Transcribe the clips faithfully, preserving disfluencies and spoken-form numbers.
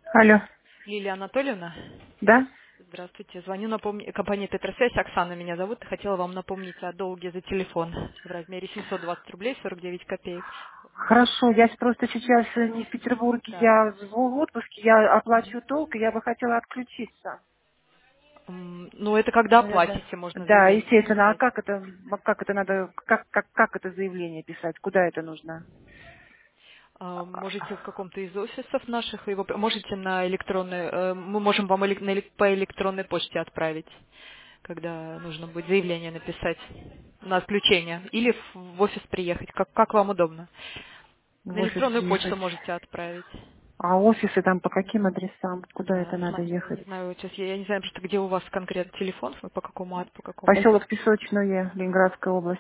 Алло. Лилия Анатольевна, Да? здравствуйте. Звоню напомни... компании Тетрасвязь. Оксана меня зовут. Хотела вам напомнить о долге за телефон в размере семьсот двадцать рублей сорок девять копеек. Хорошо, я просто сейчас э, не в Петербурге, Так. я в отпуске, я оплачу долг, и я бы хотела отключиться. М, Ну, это когда Наверное. оплатите, можно Да, заявление естественно. А написать. как это, а как это надо, как, как, как это заявление писать? Куда это нужно? А, Можете в каком-то из офисов наших его... Можете на электронной... э, Мы можем вам элек- на элек- по электронной почте отправить, когда нужно будет заявление написать на отключение. Или в в офис приехать, как, как вам удобно. В На офис электронную почту приехать. можете отправить. А офисы там по каким адресам? Куда А, это надо смотри, я ехать? не знаю, сейчас я, я не знаю просто, где у вас конкретно телефон, по какому ад- по какому. Поселок Песочное, Ленинградская область.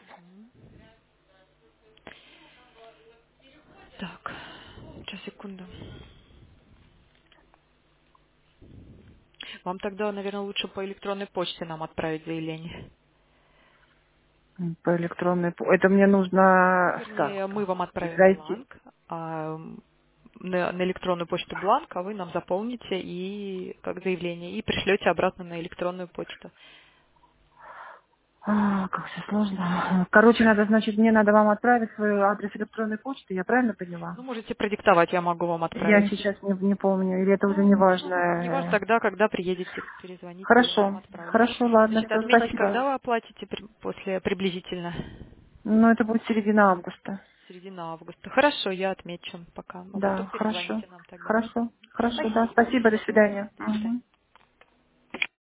Так, сейчас, секунду. Вам тогда, наверное, лучше по электронной почте нам отправить заявление. М, По электронной... по- Это мне Ну, нужно так, вернее, мы вам отправим зайти. бланк, а, м, на, на электронную почту бланк, а вы нам заполните и как заявление и пришлете обратно на электронную почту. А, как все сложно. Короче, надо, значит, мне надо вам отправить свой адрес электронной почты, я правильно поняла? Ну, можете продиктовать, я могу вам Я отправить. сейчас не, не помню, или это уже не Ну, важно. не важно Э, тогда, когда приедете, перезвоните, я вам Хорошо, отправлю. хорошо, ладно, Значит, все, отметить, спасибо. когда вы оплатите при- после приблизительно? Ну, это будет середина августа. Середина августа. Хорошо, я отмечу пока. А потом Да, хорошо, перезвоните нам тогда. хорошо, хорошо, да, Спасибо. спасибо, до Всего доброго. свидания. До свидания. Мгм.